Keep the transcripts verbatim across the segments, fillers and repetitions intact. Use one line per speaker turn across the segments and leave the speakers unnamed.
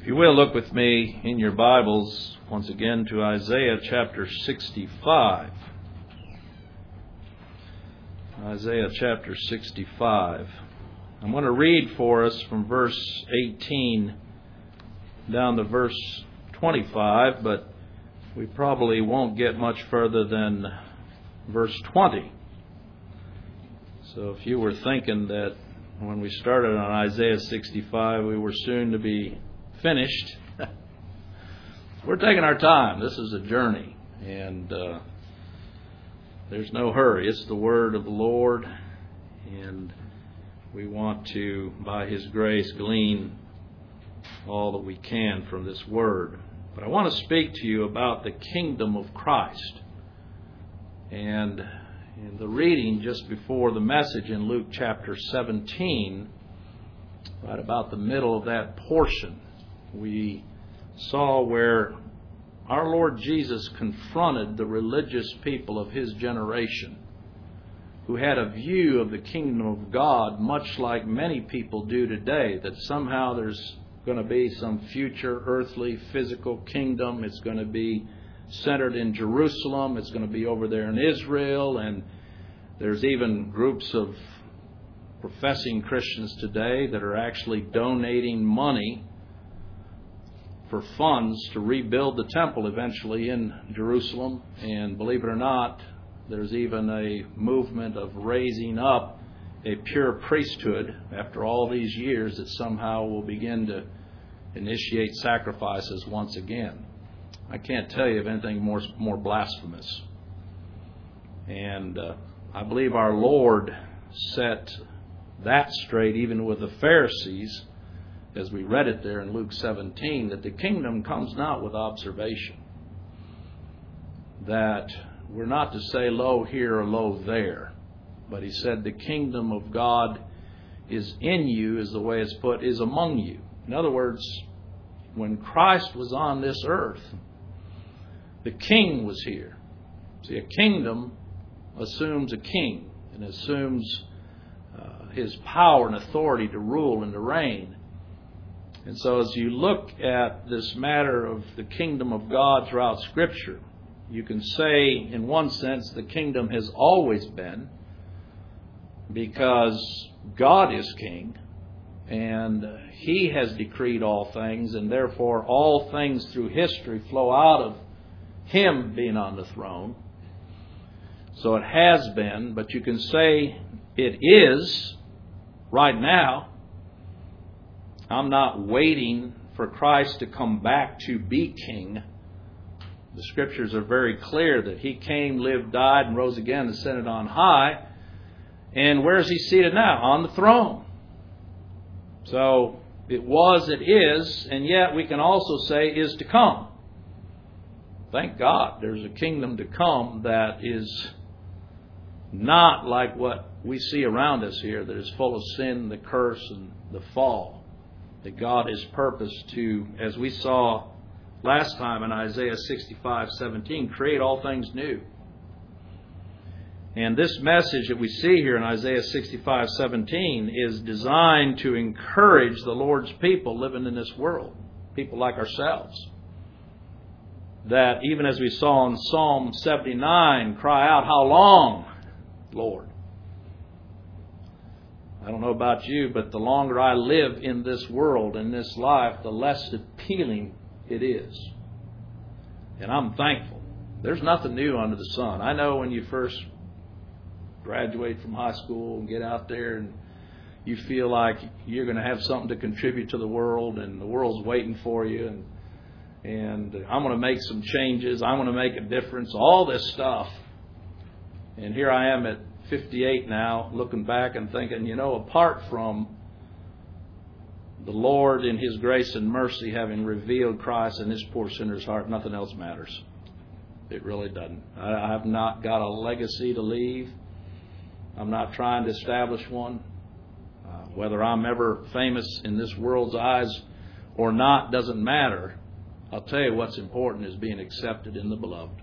If you will, look with me in your Bibles once again to Isaiah chapter sixty-five. Isaiah chapter sixty-five. I'm going to read for us from verse eighteen down to verse twenty-five, but we probably won't get much further than verse twenty. So if you were thinking that when we started on Isaiah sixty-five we were soon to be finished, we're taking our time. This is a journey, and uh, there's no hurry. It's the word of the Lord, and we want to, by His grace, glean all that we can from this word. But I want to speak to you about the kingdom of Christ. And in the reading just before the message in Luke chapter seventeen, right about the middle of that portion, we saw where our Lord Jesus confronted the religious people of His generation, who had a view of the kingdom of God much like many people do today, that somehow there's going to be some future earthly physical kingdom. It's going to be centered in Jerusalem. It's going to be over there in Israel. And there's even groups of professing Christians today that are actually donating money for funds to rebuild the temple eventually in Jerusalem. And believe it or not, there's even a movement of raising up a pure priesthood after all these years that somehow will begin to initiate sacrifices once again. I can't tell you of anything more more blasphemous. And uh, I believe our Lord set that straight even with the Pharisees, as we read it there in Luke seventeen, that the kingdom comes not with observation. That we're not to say lo here or lo there. But He said the kingdom of God is in you, is the way it's put, is among you. In other words, when Christ was on this earth, the king was here. See, a kingdom assumes a king and assumes uh, his power and authority to rule and to reign. And so as you look at this matter of the kingdom of God throughout Scripture, you can say, in one sense, the kingdom has always been, because God is king, and He has decreed all things, and therefore all things through history flow out of Him being on the throne. So it has been, but you can say it is right now. I'm not waiting for Christ to come back to be king. The Scriptures are very clear that He came, lived, died, and rose again, ascended on high. And where is He seated now? On the throne. So it was, it is, and yet we can also say is to come. Thank God there's a kingdom to come that is not like what we see around us here, that is full of sin, the curse, and the fall. That God is purposed to, as we saw last time in Isaiah sixty-five seventeen, create all things new. And this message that we see here in Isaiah sixty-five seventeen is designed to encourage the Lord's people living in this world, people like ourselves. That even as we saw in Psalm seventy-nine, cry out, how long, Lord? I don't know about you, but the longer I live in this world, in this life, the less appealing it is. And I'm thankful. There's nothing new under the sun. I know when you first graduate from high school and get out there and you feel like you're going to have something to contribute to the world, and the world's waiting for you, and and I'm going to make some changes, I'm going to make a difference, all this stuff. And here I am at fifty-eight now, looking back and thinking, you know, apart from the Lord in His grace and mercy having revealed Christ in this poor sinner's heart, nothing else matters. It really doesn't. I have not got a legacy to leave. I'm not trying to establish one. Uh, whether I'm ever famous in this world's eyes or not doesn't matter. I'll tell you what's important is being accepted in the Beloved.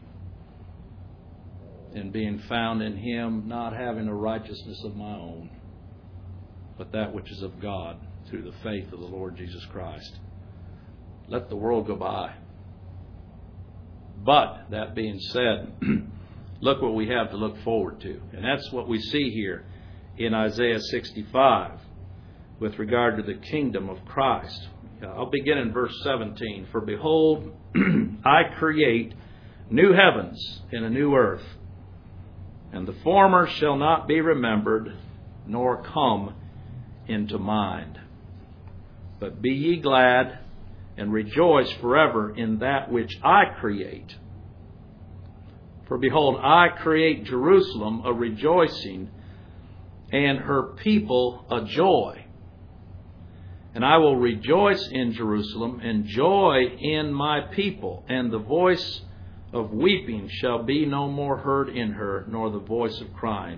And being found in Him, not having a righteousness of my own, but that which is of God through the faith of the Lord Jesus Christ. let the world go by. But, that being said, look what we have to look forward to. And that's what we see here in Isaiah sixty-five with regard to the kingdom of Christ. I'll begin in verse seventeen. For behold, I create new heavens and a new earth, and the former shall not be remembered, nor come into mind. But be ye glad, and rejoice forever in that which I create. For behold, I create Jerusalem a rejoicing, and her people a joy. And I will rejoice in Jerusalem, and joy in my people, and the voice of weeping shall be no more heard in her, nor the voice of crying.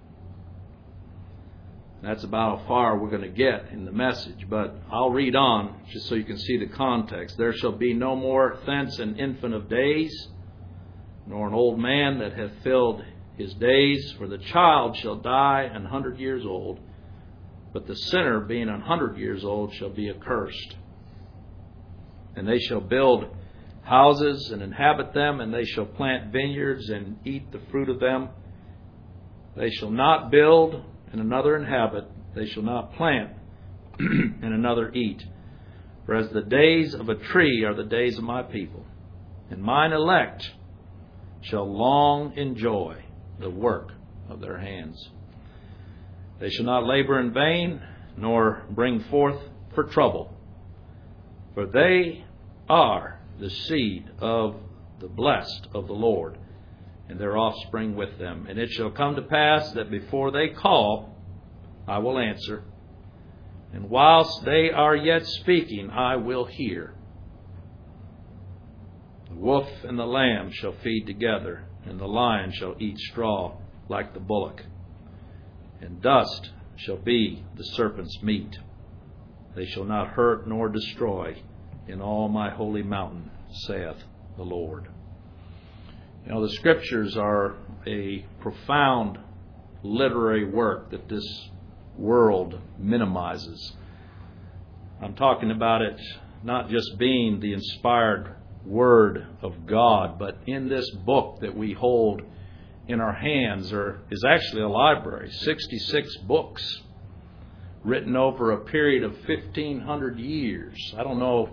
That's about how far we're going to get in the message, but I'll read on just so you can see the context. There shall be no more thence an infant of days, nor an old man that hath filled his days, for the child shall die an hundred years old, but the sinner being an hundred years old shall be accursed. And they shall build houses and inhabit them, and they shall plant vineyards and eat the fruit of them. They shall not build and another inhabit, they shall not plant and another eat. For as the days of a tree are the days of my people, and mine elect shall long enjoy the work of their hands. They shall not labor in vain, nor bring forth for trouble, for they are the seed of the blessed of the Lord, and their offspring with them. And it shall come to pass that before they call, I will answer, and whilst they are yet speaking, I will hear. The wolf and the lamb shall feed together, and the lion shall eat straw like the bullock, and dust shall be the serpent's meat. They shall not hurt nor destroy in all my holy mountain, saith the Lord. You know, the Scriptures are a profound literary work that this world minimizes. I'm talking about it not just being the inspired Word of God, but in this book that we hold in our hands are, is actually a library, sixty-six books written over a period of fifteen hundred years. I don't know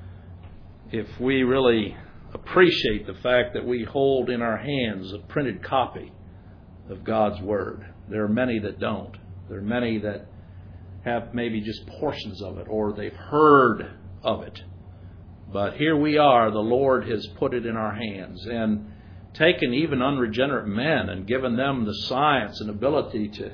if we really appreciate the fact that we hold in our hands a printed copy of God's Word. There are many that don't. There are many that have maybe just portions of it, or they've heard of it. But here we are, the Lord has put it in our hands and taken even unregenerate men and given them the science and ability to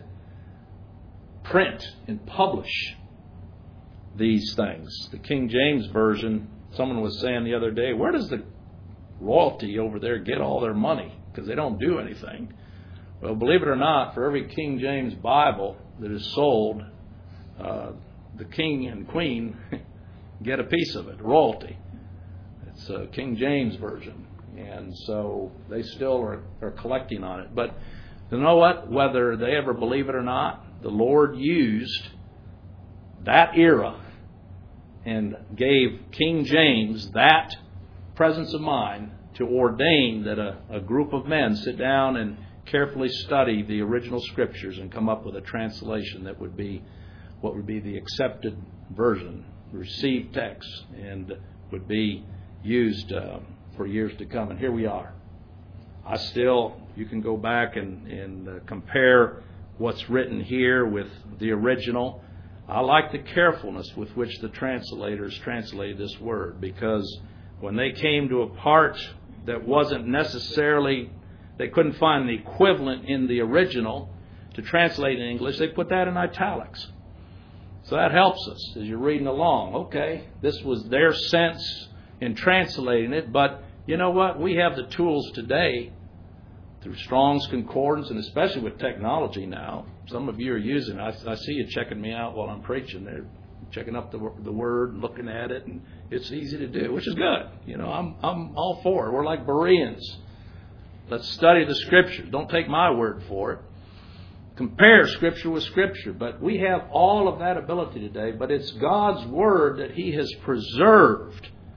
print and publish these things. The King James Version, someone was saying the other day, where does the royalty over there get all their money? Because they don't do anything. Well, believe it or not, for every King James Bible that is sold, uh, the king and queen get a piece of it, royalty. It's a King James Version. And so they still are, are collecting on it. But you know what? Whether they ever believe it or not, the Lord used that era and gave King James that presence of mind to ordain that a, a group of men sit down and carefully study the original Scriptures and come up with a translation that would be what would be the accepted version, received text, and would be used uh, for years to come. And here we are. I still, you can go back and, and uh, compare what's written here with the original. I like the carefulness with which the translators translated this word, because when they came to a part that wasn't necessarily, they couldn't find the equivalent in the original to translate in English, they put that in italics. So that helps us as you're reading along. Okay, this was their sense in translating it, but you know what? We have the tools today through Strong's Concordance, and especially with technology now. Some of you are using it. I, I see you checking me out while I'm preaching. They're checking up the, the Word and looking at it, and it's easy to do, which is good. You know, I'm I'm all for it. We're like Bereans. Let's study the Scriptures. Don't take my word for it. Compare Scripture with Scripture. But we have all of that ability today. But it's God's Word that He has preserved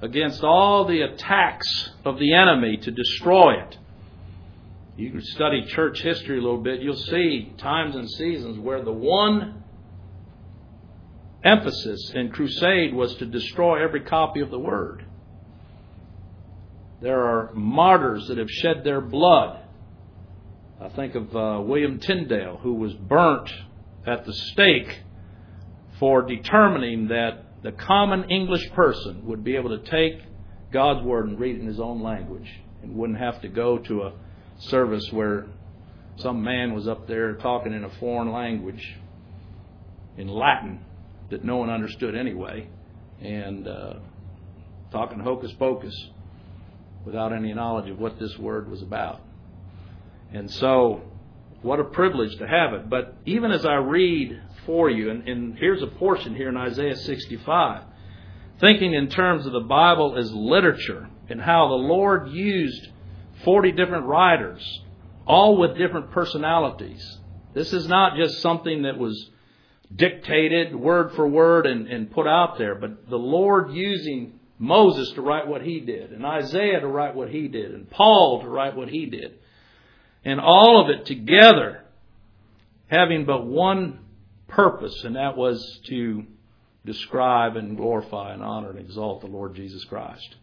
against all the attacks of the enemy to destroy it. You can study church history a little bit. You'll see times and seasons where the one emphasis in crusade was to destroy every copy of the Word. There are martyrs that have shed their blood. I think of uh, William Tyndale, who was burnt at the stake for determining that the common English person would be able to take God's Word and read it in his own language and wouldn't have to go to a service where some man was up there talking in a foreign language in Latin that no one understood anyway, and uh, talking hocus pocus without any knowledge of what this Word was about. And so, what a privilege to have it. But even as I read for you, and, and here's a portion here in Isaiah sixty-five, thinking in terms of the Bible as literature and how the Lord used forty different writers, all with different personalities. This is not just something that was dictated word for word and, and put out there, but the Lord using Moses to write what he did, and Isaiah to write what he did, and Paul to write what he did. And all of it together having but one purpose, and that was to describe and glorify and honor and exalt the Lord Jesus Christ.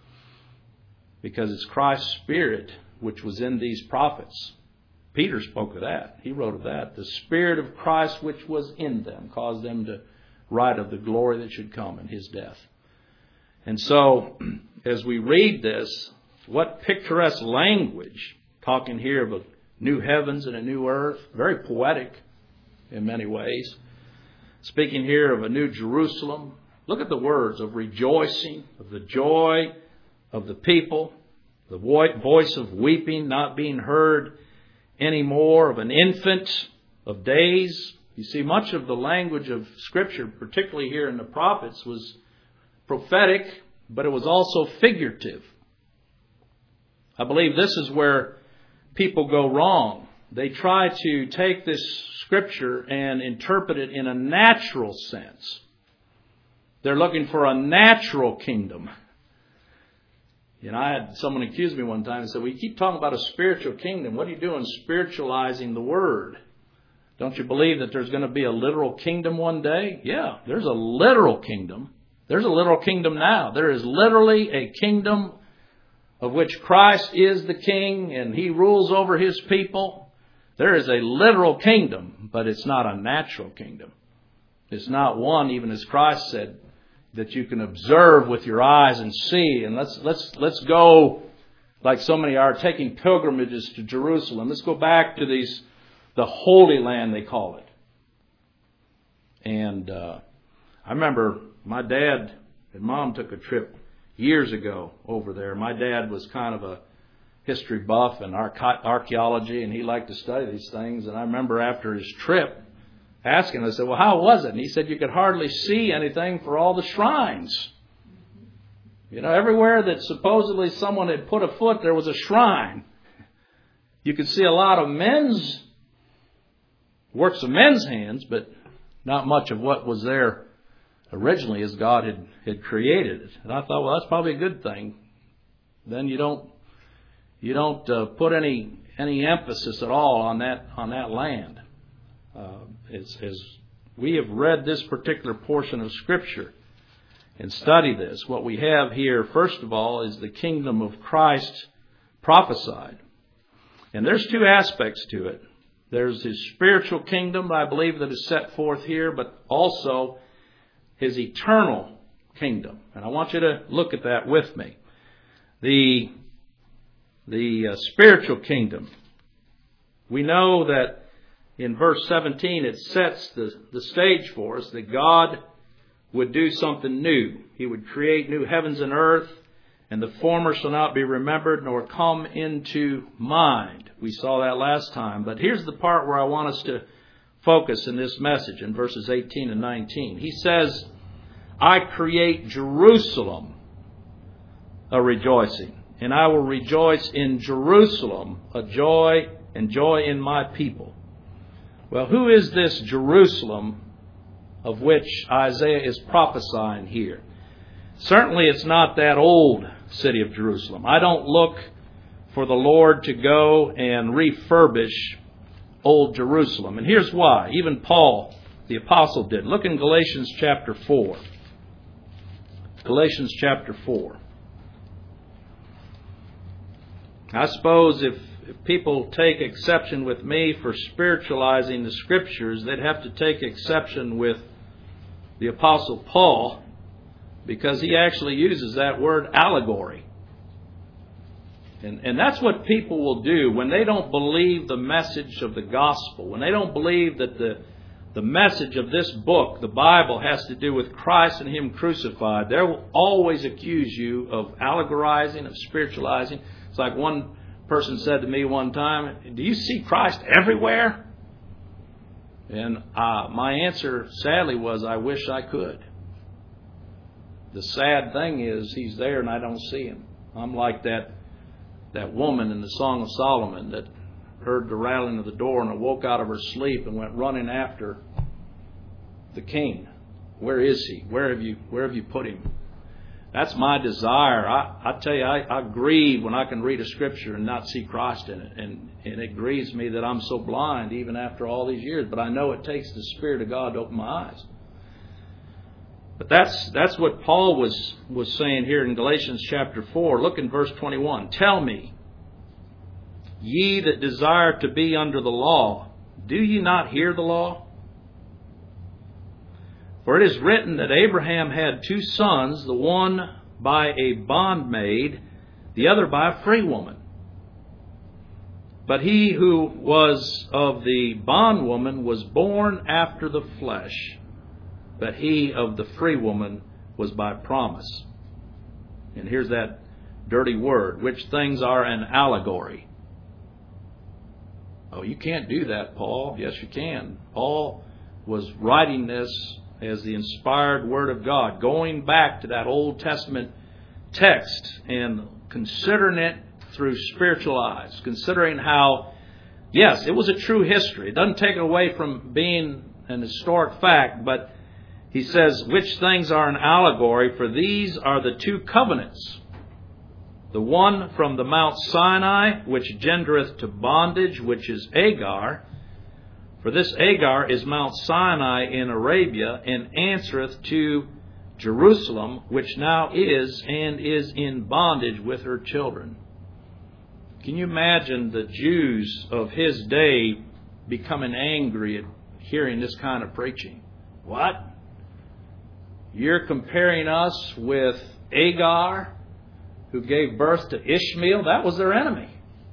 Because it's Christ's Spirit which was in these prophets. Peter spoke of that. He wrote of that. The Spirit of Christ which was in them caused them to write of the glory that should come in His death. And so, as we read this, what picturesque language, talking here of a new heavens and a new earth, very poetic in many ways. Speaking here of a new Jerusalem. Look at the words of rejoicing, of the joy of the people, the voice of weeping not being heard anymore, of an infant, of days. You see, much of the language of Scripture, particularly here in the prophets, was prophetic, but it was also figurative. I believe this is where people go wrong. They try to take this Scripture and interpret it in a natural sense. They're looking for a natural kingdom. You know, I had someone accuse me one time and said, well, you keep talking about a spiritual kingdom. What are you doing spiritualizing the Word? Don't you believe that there's going to be a literal kingdom one day? Yeah, there's a literal kingdom. There's a literal kingdom now. There is literally a kingdom of which Christ is the king and He rules over His people. There is a literal kingdom, but it's not a natural kingdom. It's not one, even as Christ said, that you can observe with your eyes and see. And let's let's let's go, like so many are, taking pilgrimages to Jerusalem. Let's go back to these, the Holy Land they call it. And uh, I remember my dad and mom took a trip years ago over there. My dad was kind of a history buff and archaeology, and he liked to study these things. And I remember after his trip, asking, I said, well, how was it? And he said, you could hardly see anything for all the shrines. You know, everywhere that supposedly someone had put a foot, there was a shrine. You could see a lot of men's, works of men's hands, but not much of what was there originally as God had, had created it. And I thought, well, that's probably a good thing. Then you don't, you don't uh, put any, any emphasis at all on that, on that land. Uh, as, as we have read this particular portion of Scripture and study this, what we have here, first of all, is the kingdom of Christ prophesied. And there's two aspects to it. There's His spiritual kingdom, I believe, that is set forth here, but also His eternal kingdom. And I want you to look at that with me. The, the uh, spiritual kingdom. We know that in verse seventeen, it sets the, the stage for us that God would do something new. He would create new heavens and earth, and the former shall not be remembered nor come into mind. We saw that last time. But here's the part where I want us to focus in this message in verses eighteen and nineteen. He says, I create Jerusalem a rejoicing, and I will rejoice in Jerusalem a joy and joy in my people. Well, who is this Jerusalem of which Isaiah is prophesying here? Certainly it's not that old city of Jerusalem. I don't look for the Lord to go and refurbish old Jerusalem. And here's why. Even Paul, the apostle, did. Look in Galatians chapter four. Galatians chapter four. I suppose if, if people take exception with me for spiritualizing the Scriptures, they'd have to take exception with the Apostle Paul, because he actually uses that word allegory. And, and that's what people will do when they don't believe the message of the gospel, when they don't believe that the, the message of this book, the Bible, has to do with Christ and Him crucified. They will always accuse you of allegorizing, of spiritualizing. It's like one person said to me one time, "Do you see Christ everywhere?" And uh, my answer, sadly, was, "I wish I could." The sad thing is, He's there and I don't see Him. I'm like that that woman in the Song of Solomon that heard the rattling of the door and awoke out of her sleep and went running after the king. Where is He? Where have you, where have you put Him? That's my desire. I, I tell you, I, I grieve when I can read a Scripture and not see Christ in it. And, and it grieves me that I'm so blind even after all these years. But I know it takes the Spirit of God to open my eyes. But that's that's what Paul was, was saying here in Galatians chapter four. Look in verse twenty-one. "Tell me, ye that desire to be under the law, do ye not hear the law? For it is written that Abraham had two sons, the one by a bondmaid, the other by a free woman. But he who was of the bondwoman was born after the flesh, but he of the free woman was by promise." And here's that dirty word, "which things are an allegory." Oh, you can't do that, Paul. Yes, you can. Paul was writing this as the inspired Word of God, going back to that Old Testament text and considering it through spiritual eyes, considering how, yes, it was a true history. It doesn't take it away from being an historic fact, but he says, "which things are an allegory, for these are the two covenants. The one from the Mount Sinai, which gendereth to bondage, which is Agar. For this Agar is Mount Sinai in Arabia, and answereth to Jerusalem, which now is and is in bondage with her children." Can you imagine the Jews of his day becoming angry at hearing this kind of preaching? What? You're comparing us with Agar, who gave birth to Ishmael? That was their enemy.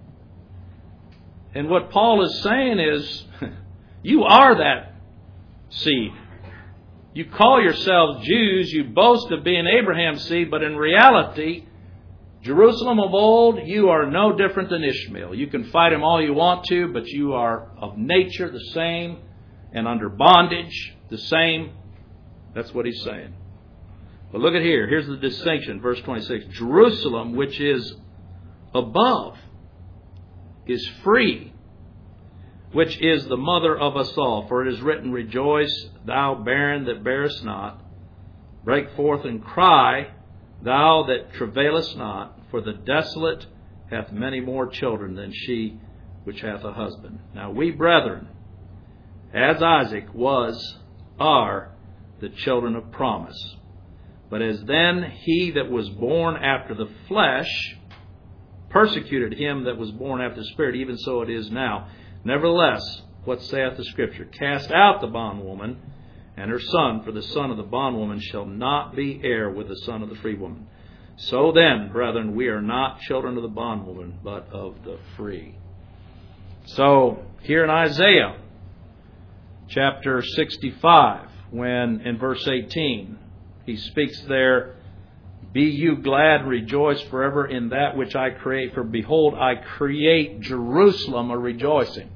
And what Paul is saying is, you are that seed. You call yourselves Jews, you boast of being Abraham's seed, but in reality, Jerusalem of old, you are no different than Ishmael. You can fight him all you want to, but you are of nature the same and under bondage the same. That's what he's saying. But look at here. Here's the distinction. Verse twenty-six. "Jerusalem, which is above, is free, which is the mother of us all. For it is written, Rejoice, thou barren that bearest not. Break forth and cry, thou that travailest not. For the desolate hath many more children than she which hath a husband. Now we, brethren, as Isaac was, are the children of promise. But as then he that was born after the flesh persecuted him that was born after the Spirit, even so it is now. Nevertheless, what saith the Scripture? Cast out the bondwoman and her son, for the son of the bondwoman shall not be heir with the son of the free woman. So then, brethren, we are not children of the bondwoman, but of the free." So, here in Isaiah, chapter sixty-five, when in verse eighteen, he speaks there, "Be you glad, rejoice forever in that which I create. For behold, I create Jerusalem a rejoicing."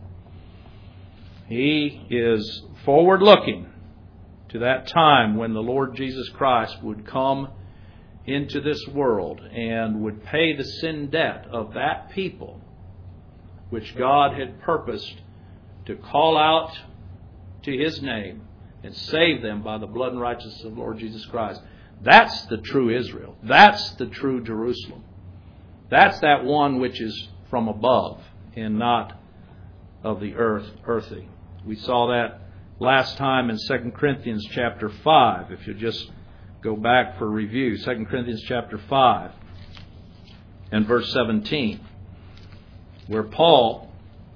He is forward looking to that time when the Lord Jesus Christ would come into this world and would pay the sin debt of that people which God had purposed to call out to His name and save them by the blood and righteousness of the Lord Jesus Christ. That's the true Israel. That's the true Jerusalem. That's that one which is from above and not of the earth, earthy. We saw that last time in Second Corinthians chapter five. If you just go back for review, Second Corinthians chapter five and verse seventeen, where Paul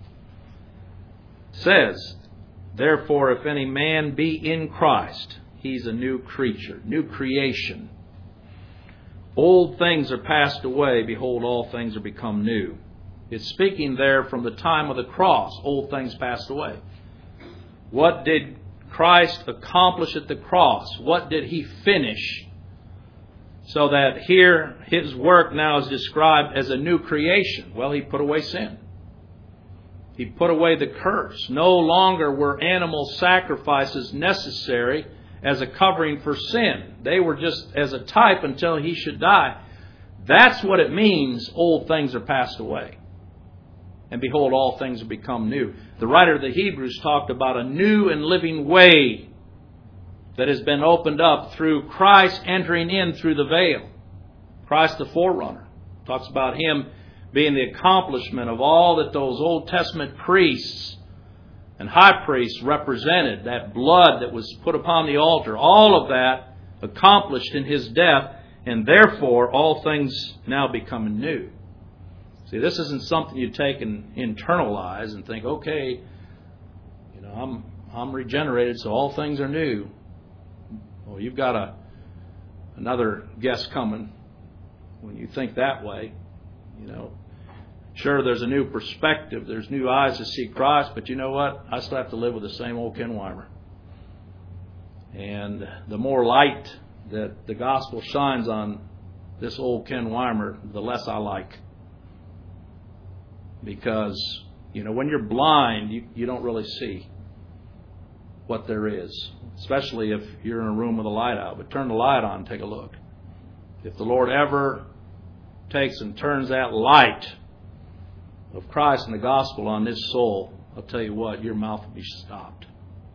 says, therefore, if any man be in Christ, he's a new creature, new creation. Old things are passed away. Behold, all things are become new. It's speaking there from the time of the cross. Old things passed away. What did Christ accomplish at the cross? What did He finish? So that here His work now is described as a new creation. Well, He put away sin. He put away the curse. No longer were animal sacrifices necessary as a covering for sin. They were just as a type until He should die. That's what it means, old things are passed away. And behold, all things have become new. The writer of the Hebrews talked about a new and living way that has been opened up through Christ entering in through the veil. Christ the forerunner. Talks about Him being the accomplishment of all that those Old Testament priests and high priests represented, that blood that was put upon the altar, all of that accomplished in His death, and therefore all things now become new. See, this isn't something you take and internalize and think, okay, you know, I'm I'm regenerated, so all things are new. Well, you've got a another guest coming when you think that way. You know, sure, there's a new perspective. There's new eyes to see Christ, but you know what? I still have to live with the same old Ken Weimer. And the more light that the gospel shines on this old Ken Weimer, the less I like. Because, you know, when you're blind, you, you don't really see what there is. Especially if you're in a room with a light out. But turn the light on and take a look. If the Lord ever takes and turns that light of Christ and the gospel on this soul, I'll tell you what, your mouth will be stopped.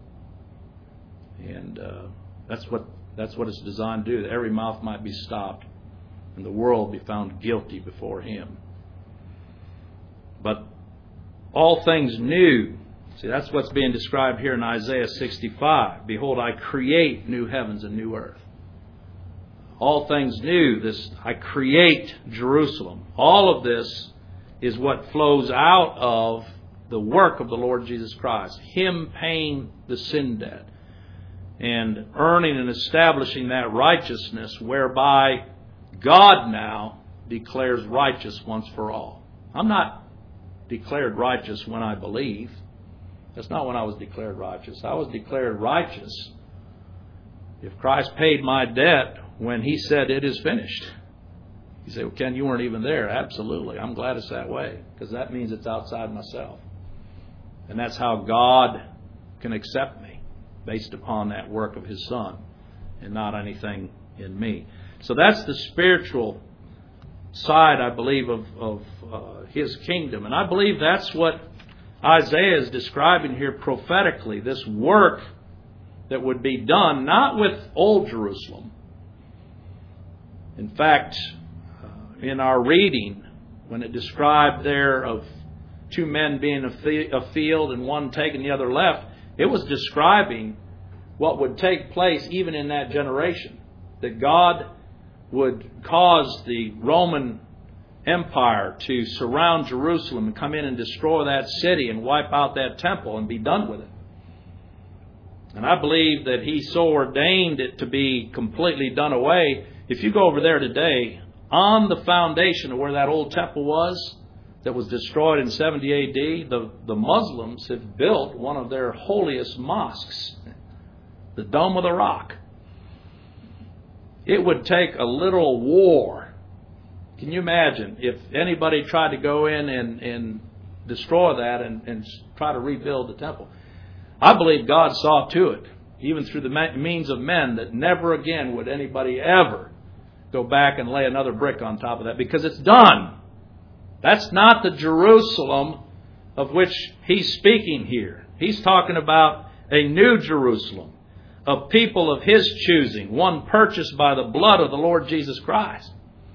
And uh, that's what that's what it's designed to do. That every mouth might be stopped and the world be found guilty before Him. But all things new. See, that's what's being described here in Isaiah sixty-five. Behold, I create new heavens and new earth. All things new. This I create Jerusalem. All of this is what flows out of the work of the Lord Jesus Christ. Him paying the sin debt and earning and establishing that righteousness whereby God now declares righteous once for all. I'm not declared righteous when I believe. That's not when I was declared righteous. I was declared righteous if Christ paid my debt when He said it is finished. You say, well, Ken, you weren't even there. Absolutely. I'm glad it's that way, because that means it's outside myself. And that's how God can accept me, based upon that work of His Son and not anything in me. So that's the spiritual side, I believe, of, of uh, His kingdom. And I believe that's what Isaiah is describing here prophetically, this work that would be done, not with old Jerusalem. In fact, uh, in our reading, when it described there of two men being afield and one taking the other left, it was describing what would take place even in that generation. That God would cause the Roman Empire to surround Jerusalem and come in and destroy that city and wipe out that temple and be done with it. And I believe that He so ordained it to be completely done away. If you go over there today, on the foundation of where that old temple was, that was destroyed in seventy A D, the, the Muslims have built one of their holiest mosques, the Dome of the Rock. It would take a literal war. Can you imagine if anybody tried to go in and, and destroy that and, and try to rebuild the temple? I believe God saw to it, even through the means of men, that never again would anybody ever go back and lay another brick on top of that, because it's done. That's not the Jerusalem of which He's speaking here. He's talking about a new Jerusalem, of people of His choosing, one purchased by the blood of the Lord Jesus Christ.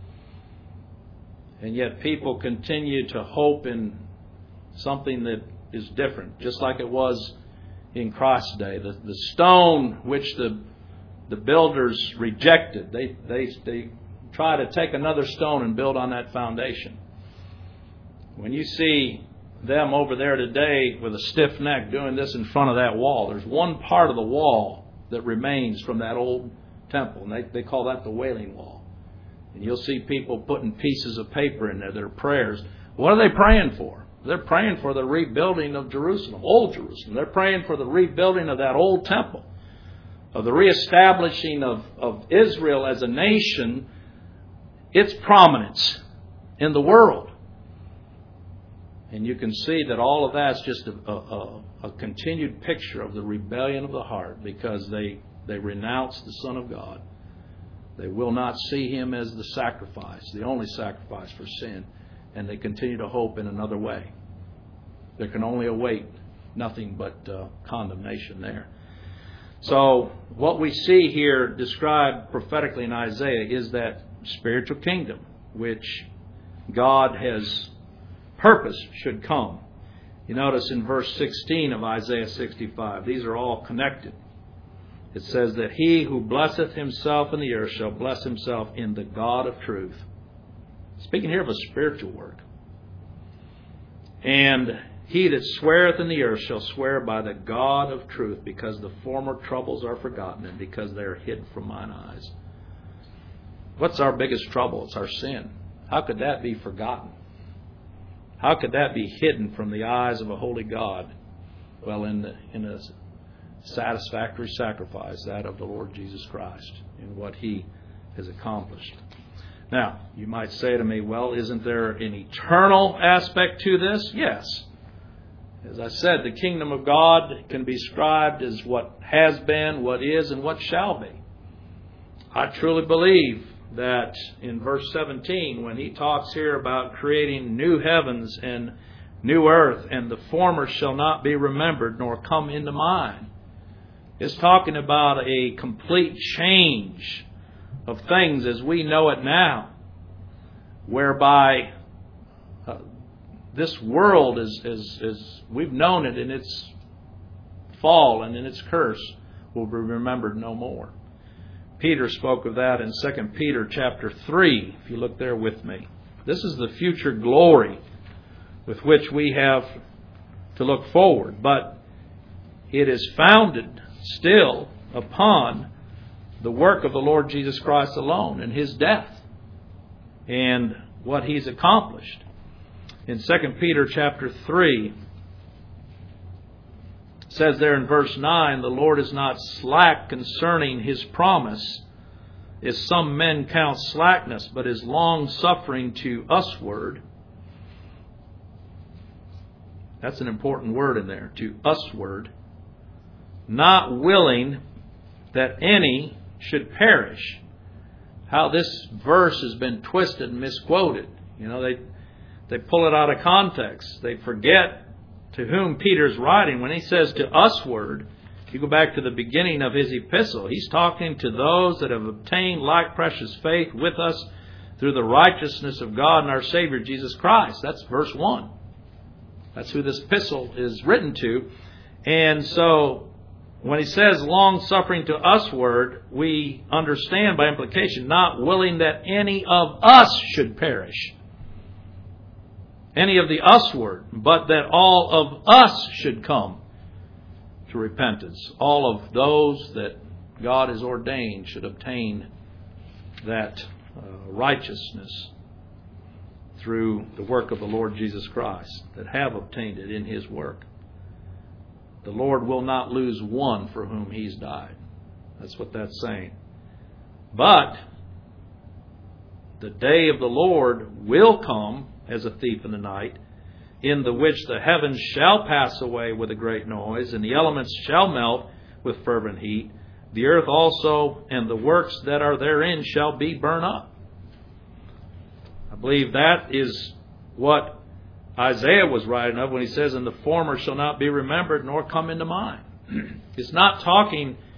And yet people continue to hope in something that is different, just like it was in Christ's day. The, the stone which the the builders rejected, they, they, they try to take another stone and build on that foundation. When you see them over there today with a stiff neck doing this in front of that wall, there's one part of the wall that remains from that old temple, and they, they call that the Wailing Wall. And you'll see people putting pieces of paper in there, their prayers. What are they praying for? They're praying for the rebuilding of Jerusalem, old Jerusalem. They're praying for the rebuilding of that old temple, of the reestablishing of, of Israel as a nation, its prominence in the world. And you can see that all of that's just a, a, a continued picture of the rebellion of the heart, because they, they renounce the Son of God. They will not see Him as the sacrifice, the only sacrifice for sin, and they continue to hope in another way. There can only await nothing but uh, condemnation there. So what we see here described prophetically in Isaiah is that spiritual kingdom which God has purpose should come. You notice in verse sixteen of Isaiah sixty-five, these are all connected. It says that He who blesseth himself in the earth shall bless himself in the God of truth. Speaking here of a spiritual work. And he that sweareth in the earth shall swear by the God of truth, because the former troubles are forgotten, and because they are hid from mine eyes. What's our biggest trouble? It's our sin. How could that be forgotten? How could that be hidden from the eyes of a holy God? Well, in, the, in a satisfactory sacrifice, that of the Lord Jesus Christ, in what He has accomplished. Now, you might say to me, well, isn't there an eternal aspect to this? Yes. As I said, the kingdom of God can be described as what has been, what is, and what shall be. I truly believe that in verse seventeen, when he talks here about creating new heavens and new earth, and the former shall not be remembered nor come into mind, it's talking about a complete change of things as we know it now, whereby uh, this world is, is, is we've known it in its fall and in its curse will be remembered no more. Peter spoke of that in Second Peter chapter three, if you look there with me. This is the future glory with which we have to look forward, but it is founded still upon the work of the Lord Jesus Christ alone and His death and what He's accomplished. In Second Peter chapter three, it says there in verse nine, the Lord is not slack concerning His promise, as some men count slackness, but is long-suffering to usward. That's an important word in there, to usward. Not willing that any should perish. How this verse has been twisted and misquoted. You know, they they pull it out of context. They forget to whom Peter's writing. When he says to usward, if you go back to the beginning of his epistle, he's talking to those that have obtained like precious faith with us through the righteousness of God and our Savior Jesus Christ. That's verse one. That's who this epistle is written to. And so when he says long-suffering to usward, we understand by implication not willing that any of us should perish. Any of the usward, but that all of us should come to repentance. All of those that God has ordained should obtain that uh, righteousness through the work of the Lord Jesus Christ, that have obtained it in His work. The Lord will not lose one for whom He's died. That's what that's saying. But the day of the Lord will come as a thief in the night, in the which the heavens shall pass away with a great noise, and the elements shall melt with fervent heat. The earth also and the works that are therein shall be burned up. I believe that is what Isaiah was writing of when he says, and the former shall not be remembered nor come into mind. It's not talking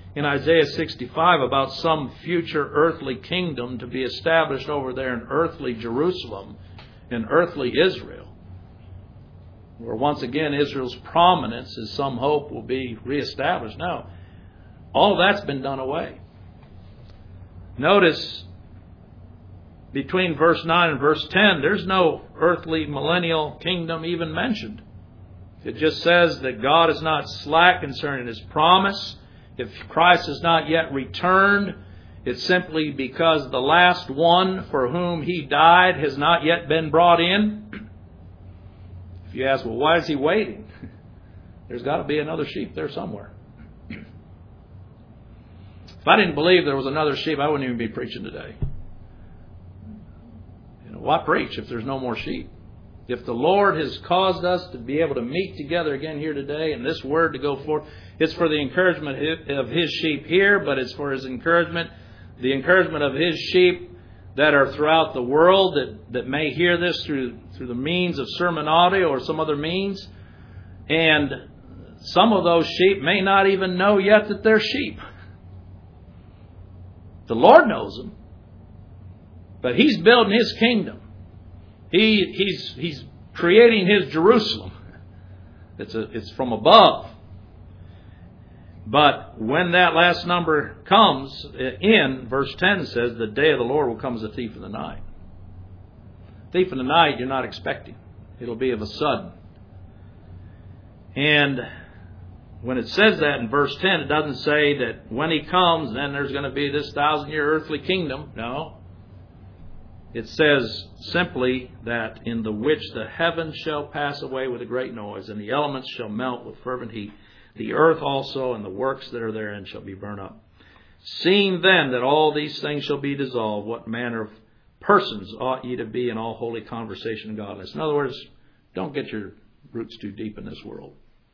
in Isaiah sixty-five about some future earthly kingdom to be established over there in earthly Jerusalem, in earthly Israel, where once again Israel's prominence as some hope will be reestablished. No, all that's been done away. Notice between verse nine and verse ten, there's no earthly millennial kingdom even mentioned. It just says that God is not slack concerning His promise. If Christ has not yet returned, it's simply because the last one for whom He died has not yet been brought in. If you ask, well, why is He waiting? There's got to be another sheep there somewhere. If I didn't believe there was another sheep, I wouldn't even be preaching today. You know, why preach if there's no more sheep? If the Lord has caused us to be able to meet together again here today and this word to go forth, it's for the encouragement of His sheep here, but it's for His encouragement, the encouragement of His sheep that are throughout the world that, that may hear this through, through the means of sermon audio or some other means. And some of those sheep may not even know yet that they're sheep. The Lord knows them. But He's building His kingdom. He, he's, he's creating His Jerusalem. It's, a, it's from above. But when that last number comes in, verse ten says, the day of the Lord will come as a thief in the night. Thief in the night you're not expecting. It'll be of a sudden. And when it says that in verse ten, it doesn't say that when He comes, then there's going to be this thousand-year earthly kingdom. No. It says simply that in the which the heavens shall pass away with a great noise, and the elements shall melt with fervent heat. The earth also and the works that are therein shall be burned up. Seeing then that all these things shall be dissolved, what manner of persons ought ye to be in all holy conversation and godliness? In other words, don't get your roots too deep in this world.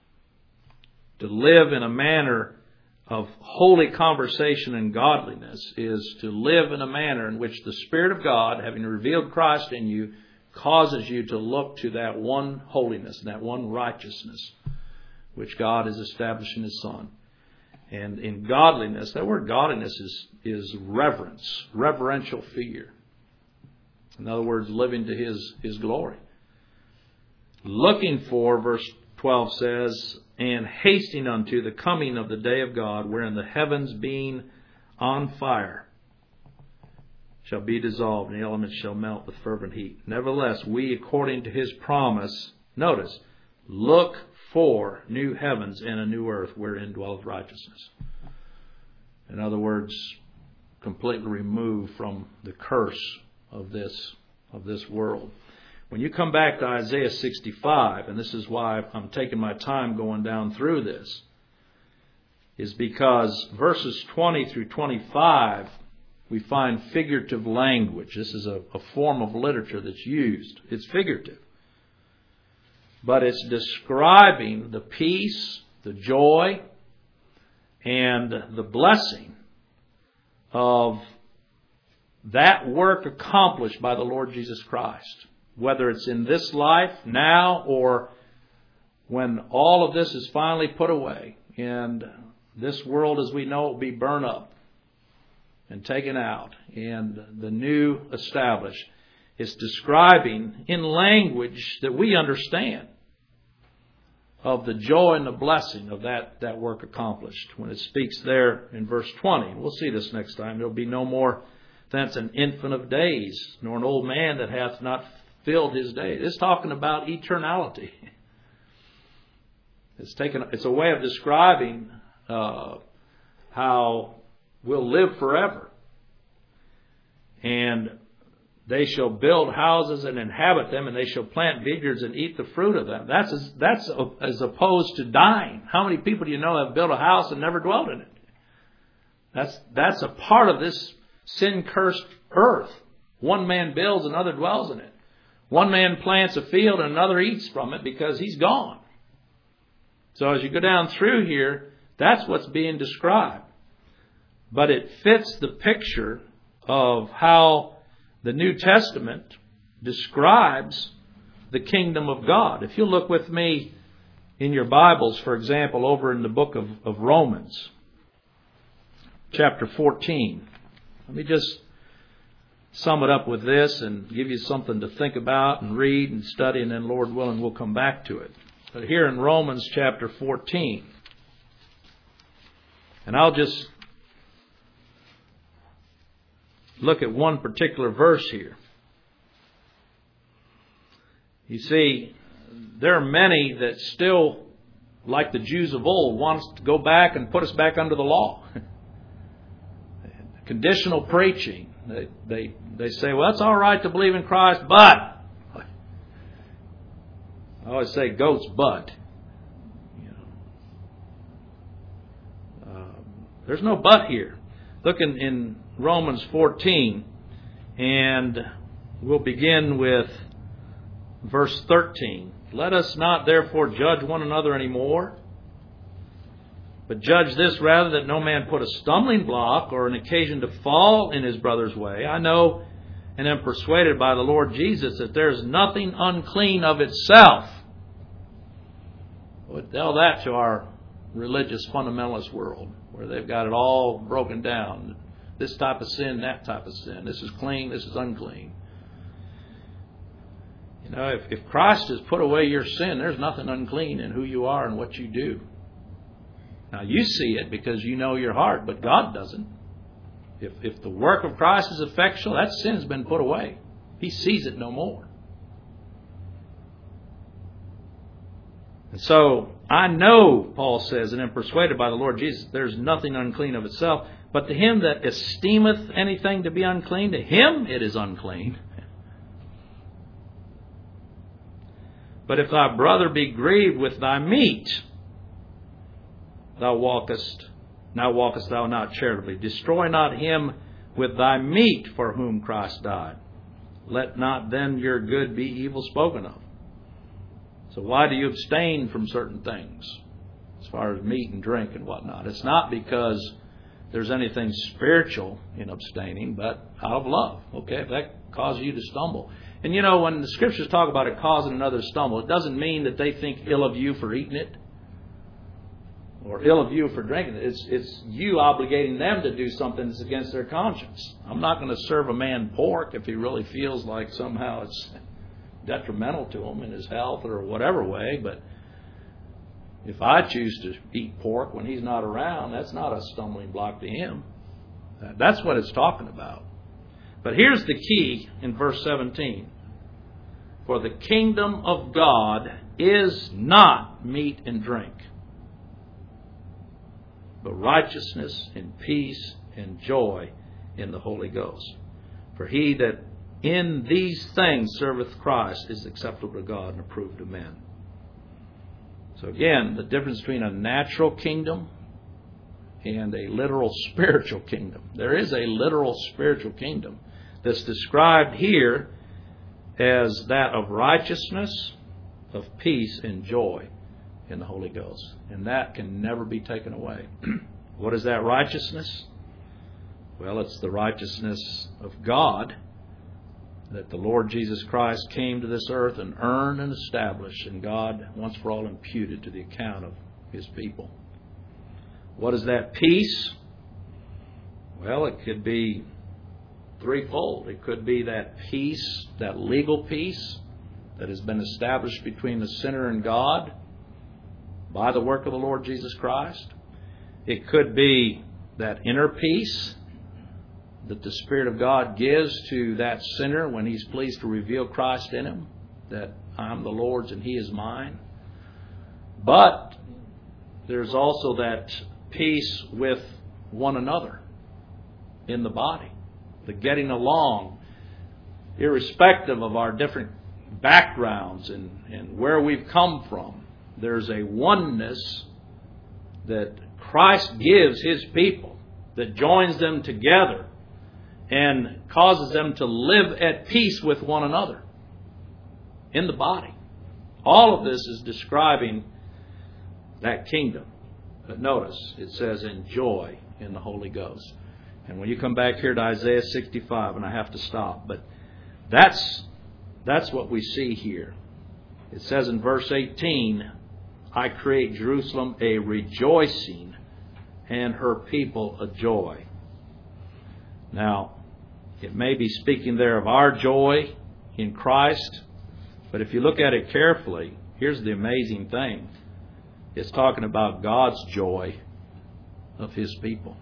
To live in a manner of holy conversation and godliness is to live in a manner in which the Spirit of God, having revealed Christ in you, causes you to look to that one holiness and that one righteousness which God is establishing His Son. And in godliness, that word godliness is, is reverence, reverential fear. In other words, living to His, His glory. Looking for, verse twelve says, and hasting unto the coming of the day of God, wherein the heavens being on fire shall be dissolved, and the elements shall melt with fervent heat. Nevertheless, we, according to His promise, notice, look for new heavens and a new earth wherein dwelleth righteousness. In other words, completely removed from the curse of this, of this world. When you come back to Isaiah sixty-five, and this is why I'm taking my time going down through this, is because verses twenty through twenty-five, we find figurative language. This is a, a form of literature that's used. It's figurative. But it's describing the peace, the joy, and the blessing of that work accomplished by the Lord Jesus Christ. Whether it's in this life now or when all of this is finally put away and this world as we know it will be burned up and taken out and the new established. It's describing in language that we understand of the joy and the blessing of that, that work accomplished. When it speaks there in verse twenty, we'll see this next time. There will be no more thence an infant of days, nor an old man that hath not filled his days. It's talking about eternality. It's taken. It's a way of describing uh, how we'll live forever. And they shall build houses and inhabit them, and they shall plant vineyards and eat the fruit of them. That's as, that's as opposed to dying. How many people do you know have built a house and never dwelled in it? That's that's a part of this sin-cursed earth. One man builds, another dwells in it. One man plants a field and another eats from it because he's gone. So as you go down through here, that's what's being described. But it fits the picture of how the New Testament describes the kingdom of God. If you look with me in your Bibles, for example, over in the book of, of Romans. chapter fourteen. Let me just sum it up with this and give you something to think about and read and study, and then Lord willing we'll come back to it. But here in Romans chapter fourteen, and I'll just look at one particular verse here. You see, there are many that still, like the Jews of old, want us to go back and put us back under the law. Conditional preaching. They, they, they say, well, it's all right to believe in Christ, but... I always say goat's butt. You know. um, there's no but here. Look in, in Romans fourteen, and we'll begin with verse thirteen. Let us not therefore judge one another anymore, but judge this rather, that no man put a stumbling block or an occasion to fall in his brother's way. I know and am persuaded by the Lord Jesus that there is nothing unclean of itself. We'll tell that to our religious fundamentalist world, where they've got it all broken down. This type of sin, that type of sin. This is clean, this is unclean. You know, if, if Christ has put away your sin, there's nothing unclean in who you are and what you do. Now, you see it because you know your heart, but God doesn't. If, if the work of Christ is effectual, that sin's been put away. He sees it no more. And so, I know, Paul says, and am persuaded by the Lord Jesus, there's nothing unclean of itself, but to him that esteemeth anything to be unclean, to him it is unclean. But if thy brother be grieved with thy meat, thou walkest, now walkest thou not charitably. Destroy not him with thy meat for whom Christ died. Let not then your good be evil spoken of. So why do you abstain from certain things, as far as meat and drink and whatnot? It's not because there's anything spiritual in abstaining, but out of love. Okay, if that causes you to stumble. And you know, when the Scriptures talk about it causing another stumble, it doesn't mean that they think ill of you for eating it or ill of you for drinking it. It's, it's you obligating them to do something that's against their conscience. I'm not going to serve a man pork if he really feels like somehow it's detrimental to him in his health or whatever way, but if I choose to eat pork when he's not around, that's not a stumbling block to him. That's what it's talking about. But here's the key in verse seventeen. For the kingdom of God is not meat and drink, but righteousness and peace and joy in the Holy Ghost. For he that in these things serveth Christ is acceptable to God and approved of men. So again, the difference between a natural kingdom and a literal spiritual kingdom. There is a literal spiritual kingdom that's described here as that of righteousness, of peace, and joy in the Holy Ghost. And that can never be taken away. What is that righteousness? Well, it's the righteousness of God that the Lord Jesus Christ came to this earth and earned and established, and God once for all imputed to the account of His people. What is that peace? Well, it could be threefold. It could be that peace, that legal peace that has been established between the sinner and God by the work of the Lord Jesus Christ. It could be that inner peace that the Spirit of God gives to that sinner when he's pleased to reveal Christ in him, that I'm the Lord's and He is mine. But there's also that peace with one another in the body, the getting along, irrespective of our different backgrounds and, and where we've come from. There's a oneness that Christ gives His people that joins them together and causes them to live at peace with one another in the body. All of this is describing that kingdom. But notice, it says in joy in the Holy Ghost. And when you come back here to Isaiah sixty-five, and I have to stop, but that's that's what we see here. It says in verse eighteen, I create Jerusalem a rejoicing and her people a joy. Now, it may be speaking there of our joy in Christ, but if you look at it carefully, here's the amazing thing. It's talking about God's joy of His people.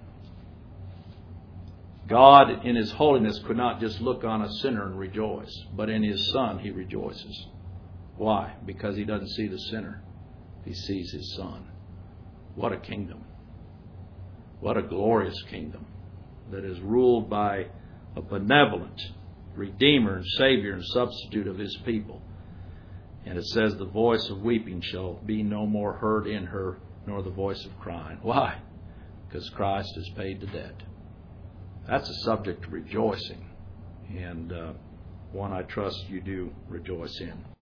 God in His holiness could not just look on a sinner and rejoice, but in His Son He rejoices. Why? Because He doesn't see the sinner. He sees His Son. What a kingdom. What a glorious kingdom that is ruled by a benevolent Redeemer and Savior and substitute of His people. And it says, the voice of weeping shall be no more heard in her, nor the voice of crying. Why? Because Christ has paid the debt. That's a subject of rejoicing, and uh, one I trust you do rejoice in.